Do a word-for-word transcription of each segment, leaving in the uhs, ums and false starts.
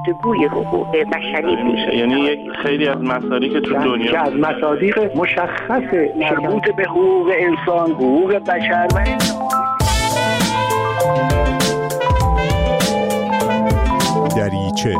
گفتگوی حقوق بشری میشه. یعنی یک خیلی از مصادیق که تو دنیا که از مصادیق مشخص مربوط به حقوق انسان، حقوق بشر و دریچه.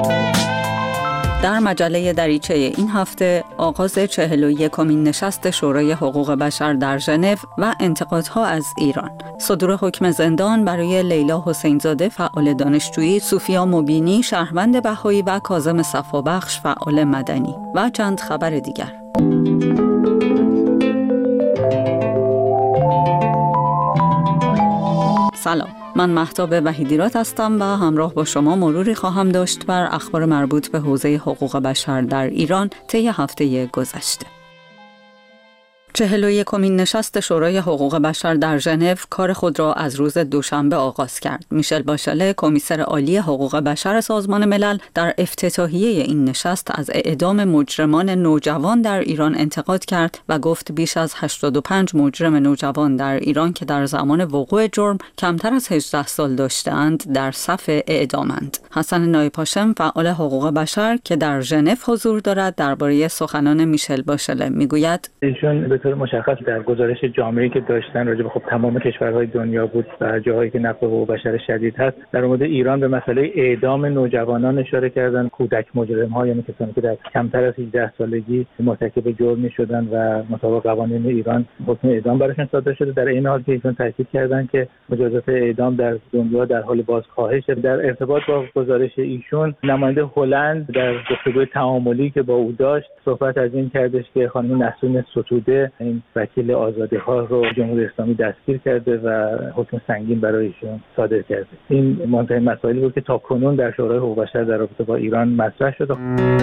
در مجله دریچه این هفته آغاز چهل و یکمین نشست شورای حقوق بشر در ژنو و انتقادها از ایران، صدور حکم زندان برای لیلا حسین‌زاده فعال دانشجویی، سوفیا مبینی شهروند بهایی و کاظم صفابخش فعال مدنی و چند خبر دیگر. سلام، من مهتاب وحیدیرات هستم و همراه با شما مروری خواهم داشت بر اخبار مربوط به حوزه حقوق بشر در ایران طی هفته گذشته. چهل و یکمین نشست شورای حقوق بشر در ژنو کار خود را از روز دوشنبه آغاز کرد. میشل باشله، کمیسر عالی حقوق بشر سازمان ملل، در افتتاحیه این نشست از اعدام مجرمان نوجوان در ایران انتقاد کرد و گفت بیش از هشتاد و پنج مجرم نوجوان در ایران که در زمان وقوع جرم کمتر از هجده سال داشتند در صف اعدامند. حسن نایپاشم، فعال حقوق بشر که در ژنو حضور دارد، درباره سخنان میشل باشله میگوید: مشخص در گزارش جامعه‌ای که داشتن راجع به خب تمام کشورهای دنیا بود و جاهایی که نقض حقوق بشر شدید هست، در مورد ایران به مسئله اعدام نوجوانان اشاره کردن، کودک مجرم‌ها، یعنی کسانی که در کمتر از هجده سالگی مرتکب جرم می‌شدن و مطابق قوانین ایران حکم اعدام براشون صادر شده. در این حال که ایشون تاکید کردن که مجازات اعدام در دنیا در حال بازکاهش. در ارتباط با گزارش ایشون، نماینده هلند در گفتگوی تعاملی که با او داشت صحبت از این کردش که خانم نسرین ستوده، این وکیل آزادی‌ها رو جمهوری اسلامی دستگیر کرده و حکم سنگین برای ایشون صادر کرده. این مهمترین مسائلی بود که تاکنون در شورای حقوق بشر در رابطه با ایران مطرح شد.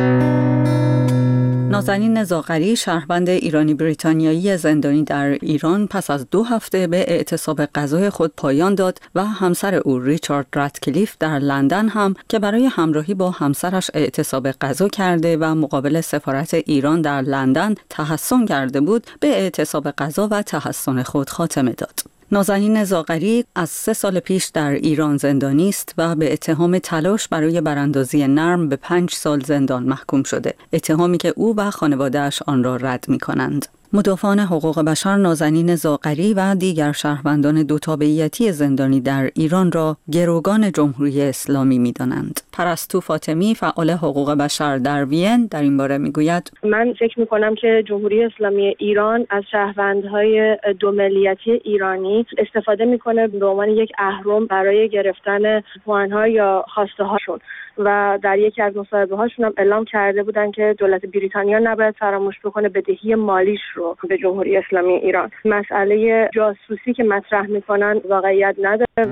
نازنین زاغری، شهروند ایرانی بریتانیایی زندانی در ایران، پس از دو هفته به اعتصاب غذای خود پایان داد و همسر او ریچارد راتکلیف در لندن هم که برای همراهی با همسرش اعتصاب غذا کرده و مقابل سفارت ایران در لندن تحصن کرده بود، به اعتصاب غذا و تحصن خود خاتمه داد. نازنین زاغری از سه سال پیش در ایران زندانی است و به اتهام تلاش برای براندازی نرم به پنج سال زندان محکوم شده، اتهامی که او و خانواده‌اش آن را رد می‌کنند. مدافعان حقوق بشر نازنین زاغری و دیگر شهروندان دو تابعیتی زندانی در ایران را گروگان جمهوری اسلامی می‌دانند. پرستو فاطمی، فعال حقوق بشر در وین، در این باره میگوید: من فکر می‌کنم که جمهوری اسلامی ایران از شهروندهای دو ملیتی ایرانی استفاده می‌کنه به عنوان یک اهرم برای گرفتن پوان‌ها یا خواسته‌هاشون و در یکی از مصاحبه‌هاشون هم اعلام کرده بودن که دولت بریتانیا نباید فراموش بکنه بدهی مالیش رو به جمهوری اسلامی ایران. مسئله جاسوسی که مطرح میکنن واقعیت نداره.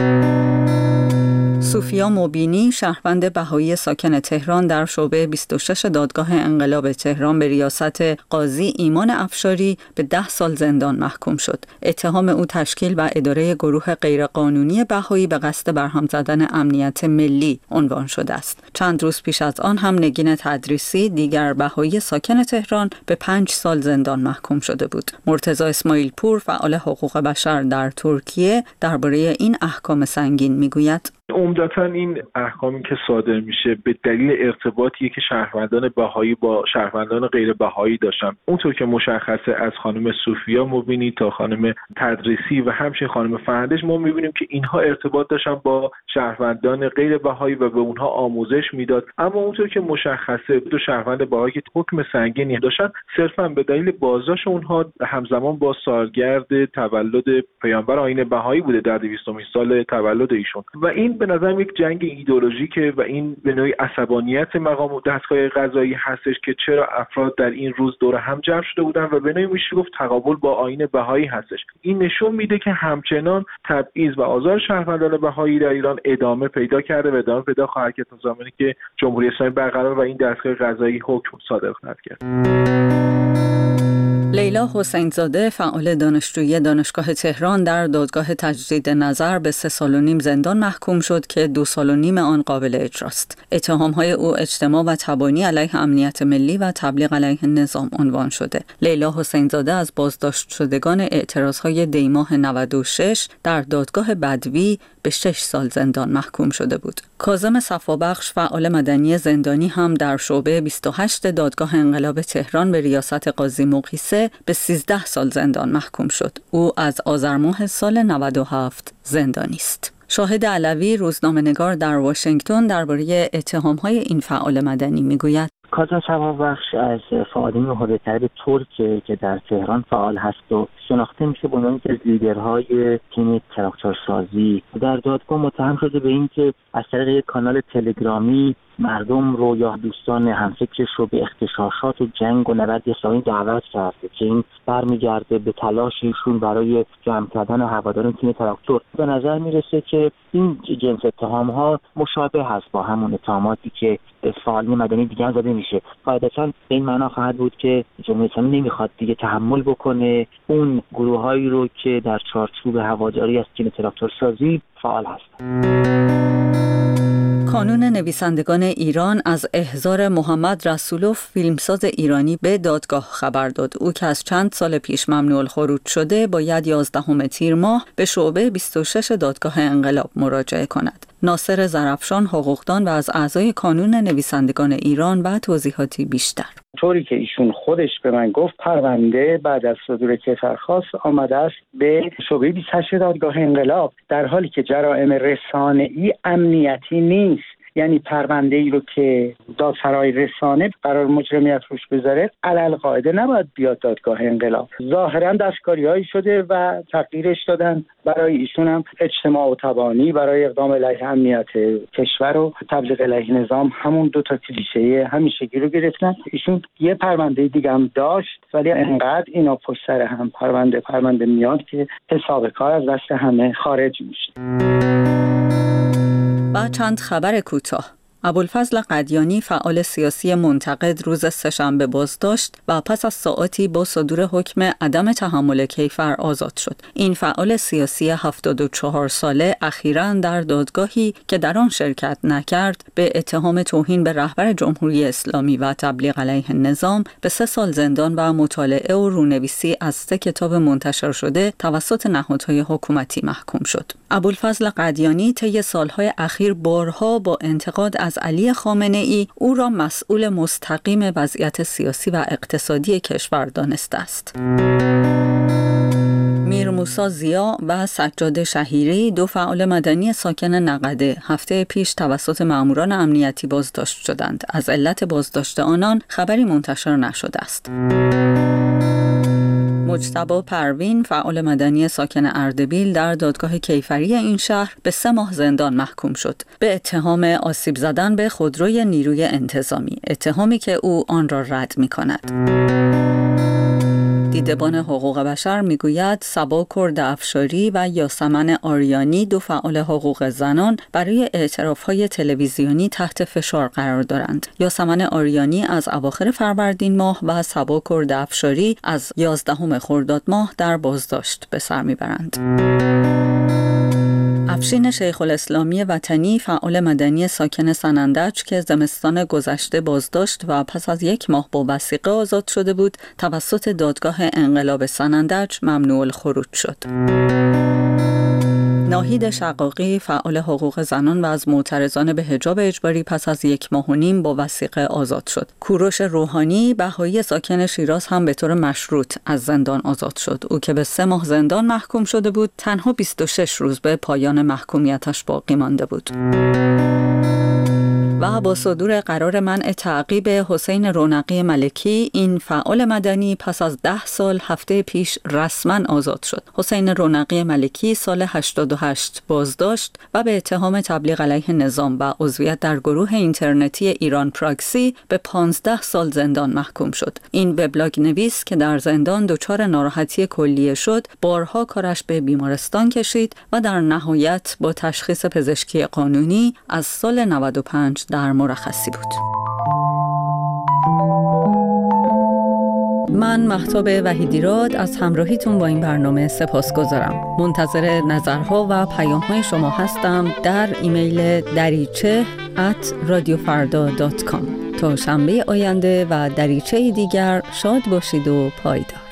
سوفیا مبینی، شهروند بهایی ساکن تهران، در شعبه بیست و شش دادگاه انقلاب تهران به ریاست قاضی ایمان افشاری به ده سال زندان محکوم شد. اتهام او تشکیل و اداره گروه غیرقانونی بهایی به قصد برهم زدن امنیت ملی عنوان شده است. چند روز پیش از آن هم نگین تدریسی، دیگر بهایی ساکن تهران، به پنج سال زندان محکوم شده بود. مرتضی اسماعیل پور، فعال حقوق بشر در ترکیه، درباره این احکام سنگین میگوید: عمدتاً این احکامی که صادر میشه به دلیل ارتباطی که شهروندان بهایی با شهروندان غیر بهایی داشتن. اونطور که مشخصه از خانم سوفیا مبینی تا خانم تدریسی و همچنین خانم فرهندش ما میبینیم که اینها ارتباط داشتن با شهروندان غیر بهایی و به اونها آموزش میداد. اما اونطور که مشخصه دو شهروند بهایی که حکم سنگینی داشتن صرفاً به دلیل بازداشت اونها همزمان با سالگرد تولد پیامبر آیین بهایی بوده در دویستمین سال تولد ایشون و این به نظرم یک جنگ ایدئولوژیکه و این به نوعی عصبانیت مقام دستگاه قضایی هستش که چرا افراد در این روز دور هم جمع شده بودن و به نوعی میشه گفت تقابل با آیین بهایی هستش. این نشون میده که همچنان تبعیض و آزار شهروندان بهایی در ایران ادامه پیدا کرده و ادامه پیدا خواهد کرد تا زمانی که جمهوری اسلامی برقرار و این دستگاه قضایی حکم صادر خواهد کرد. لیلا حسین زاده فعال دانشجویی دانشگاه تهران در دادگاه تجدید نظر به سه سال و نیم زندان محکوم شد که دو سال و نیم آن قابل اجراست. اتهام‌های او اجتماع و تبانی علیه امنیت ملی و تبلیغ علیه نظام عنوان شده. لیلا حسین زاده از بازداشت شدگان اعتراض‌های دیماه نود و شش در دادگاه بدوی به شش سال زندان محکوم شده بود. کاظم صفابخش فعال مدنی زندانی هم در شعبه بیست و هشت دادگاه انقلاب تهران به ریاست قاضی مقیسه به سیزده سال زندان محکوم شد. او از آذر ماه سال نود و هفت زندانی است. شاهد علوی روزنامه‌نگار در واشنگتن درباره اتهام‌های این فعال مدنی میگوید: کاظم صفابخش از فعالین حوزه طلب ترک که در تهران فعال هست و شناخته میشه به عنوان یکی از لیدرهای تیم تراکتورسازی، در دادگاه متهم شده به اینکه از طریق یک کانال تلگرامی مردم رو یا دوستان همفکرش رو به اغتشاشات و جنگ و نبرد اسلامی دعوت کرده که این برمیگرده به تلاش ایشون برای جمع کردن هواداران تیم تراکتور. به نظر میرسه که این جنس اتهام‌ها مشابه هست با همون اتهاماتی که فعالین مدنی دیگه زده میشه. قاعدتاً به این معنا خواهد بود که جمهوری اسلامی نمیخواد دیگه تحمل بکنه اون گروهایی رو که در چارچوب هواداری از تیم تراکتورسازی فعال هستند. کانون نویسندگان ایران از احضار محمد رسولوف فیلمساز ایرانی به دادگاه خبر داد. او که از چند سال پیش ممنوع الخروج شده باید یازدهم تیر ماه به شعبه بیست و شش دادگاه انقلاب مراجعه کند. ناصر زرفشان حقوقدان و از اعضای کانون نویسندگان ایران و توضیحاتی بیشتر. طوری که ایشون خودش به من گفت پرونده بعد از صدور کیفرخواست آمده است به شعبه بیست و هشت دادگاه انقلاب، در حالی که جرائم رسانه‌ای امنیتی نیست. یعنی پرونده ای رو که دادسرای رسانه قرار مجرمیت روش بذاره علل قاعده نباید بیاد دادگاه انقلاب. ظاهرا دستکاری‌هایی شده و تغییرش دادن. برای ایشون هم اجتماع و تبانی برای اقدام علیه امنیت کشور و تبلیغ علیه نظام همون دو تا کلیشه همیشگی رو گرفتن. ایشون یه پرونده دیگه هم داشت ولی انقدر اینا پشت سر هم پرونده پرونده میاد که حساب کار از دست همه خارج میشه. و چند خبر کوتاه. ابوالفضل قدیانی فعال سیاسی منتقد روز سه‌شنبه بازداشت و پس از ساعاتی با صدور حکم عدم تحمل کیفر آزاد شد. این فعال سیاسی هفتاد و چهار ساله اخیراً در دادگاهی که در آن شرکت نکرد به اتهام توهین به رهبر جمهوری اسلامی و تبلیغ علیه نظام به سه سال زندان و مطالعه و رونویسی از سه کتاب منتشر شده توسط نهادهای حکومتی محکوم شد. ابوالفضل قدیانی طی سالهای اخیر بارها با انتقاد از علی خامنه‌ای او را مسئول مستقیم وضعیت سیاسی و اقتصادی کشور دانسته است. میر موسی زیا و سجاد شهیری دو فعال مدنی ساکن نقده هفته پیش توسط ماموران امنیتی بازداشت شدند. از علت بازداشت آنان خبری منتشر نشده است. مجتبی پروین فعال مدنی ساکن اردبیل در دادگاه کیفری این شهر به سه ماه زندان محکوم شد به اتهام آسیب زدن به خودروی نیروی انتظامی، اتهامی که او آن را رد می‌کند. دیدبان حقوق بشر میگوید صبا کرد افشاری و یاسمن آریانی دو فعال حقوق زنان برای اعتراف‌های تلویزیونی تحت فشار قرار دارند. یاسمن آریانی از اواخر فروردین ماه و صبا کرد افشاری از یازدهم خرداد ماه در بازداشت به سر میبرند. افشین شیخ الاسلامی وطنی فعال مدنی ساکن سنندج که زمستان گذشته بازداشت و پس از یک ماه با وثیقه آزاد شده بود توسط دادگاه انقلاب سنندج ممنوع الخروج شد. ناهید شقاقی فعال حقوق زنان و از معترضان به حجاب اجباری پس از یک ماه و نیم با وثیقه آزاد شد. کوروش روحانی بهایی ساکن شیراز هم به طور مشروط از زندان آزاد شد. او که به سه ماه زندان محکوم شده بود تنها بیست و شش روز به پایان محکومیتش باقی مانده بود. و با صدور قرار منع تعقیب حسین رونقی ملکی این فعال مدنی پس از ده سال هفته پیش رسما آزاد شد. حسین رونقی ملکی سال هشتاد و هشت بازداشت و به اتهام تبلیغ علیه نظام و عضویت در گروه اینترنتی ایران پراکسی به پانزده سال زندان محکوم شد. این وبلاگ نویس که در زندان دچار ناراحتی کلیه شد بارها کارش به بیمارستان کشید و در نهایت با تشخیص پزشکی قانونی از سال نود و پنج در مرخصی بود. من مهتاب وحیدیراد از همراهیتون با این برنامه سپاسگزارم. منتظر نظرها و پیام‌های شما هستم در ایمیل دریچه ات رادیو فردا دات کام. تا شنبه آینده و دریچه دیگر شاد باشید و پایدار.